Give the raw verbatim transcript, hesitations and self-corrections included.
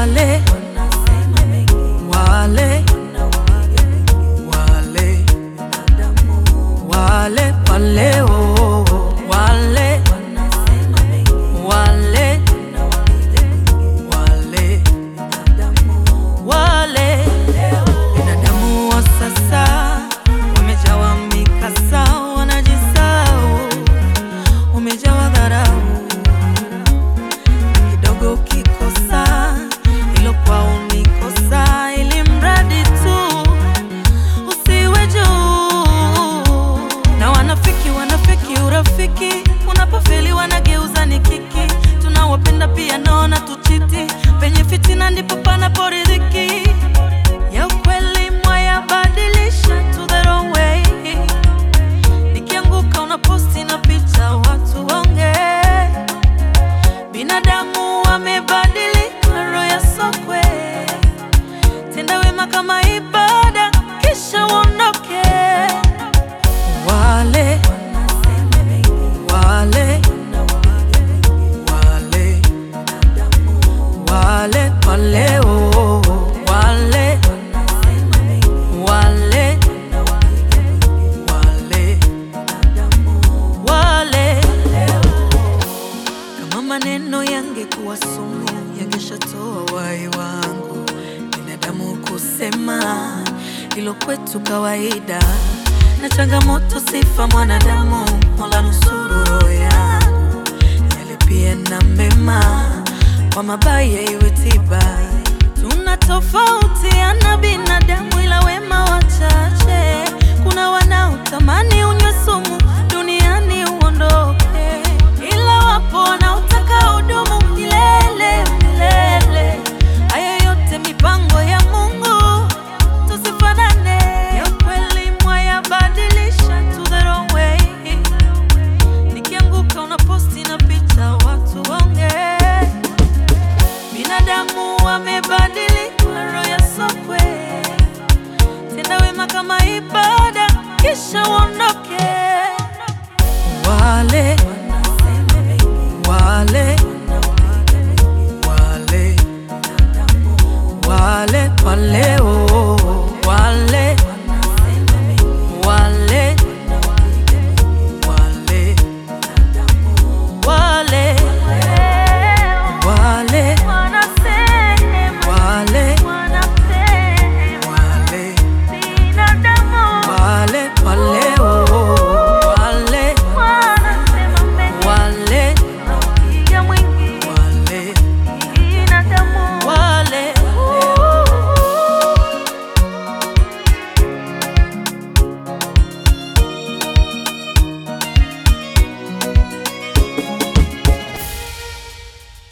wale wale wale wale wale oh, wale wale wale wale binadamu wa sasa wamejawa mikasa, wanajisahau, wamejawa dharau. Kidogo kikosa ilo kwao ni kosa, ili mradi tu usiwe juu. Na wanafiki wanafiki urafiki, unapofeli wanageuza ni kiki. Tunawapenda pia naona tuchiti, penye fitina ndipo panapo riziki. Ya ukweli mwaya badilisha to the wrong way. Nikianguka unaposti na picha watu wange. Binadamu wamebadilika, roho ya sokwe. Tenda wema kama ibada kisha uondoke. Wale wale wale wale wale oh, wale wale wale wale. Kama maneno yangekuwa sumu, yangeshatoa uhai wangu. Binadamu kusema ilo kwetu kawaida, na changamoto sifa mwanadamu. Mola nusuru roho yangu, yalipie na mema, kwa mabaya iwe tiba. Tunatofautiana binadamu, ila wema wachache. Kuna wanaotamani unywe sumu duniani uondoke, ila wapo wanaotaka udumu milele milele. Haya yote mipango ya Mungu, tusifanane. Ya kweli mwaya badilisha to the wrong way. Nikianguka unaposti na picha watu wange. Binadamu wamebadilika, roho ya sokwe. Tenda wema kama ibada kisha uondoke. Wale wale wale wale wale oh.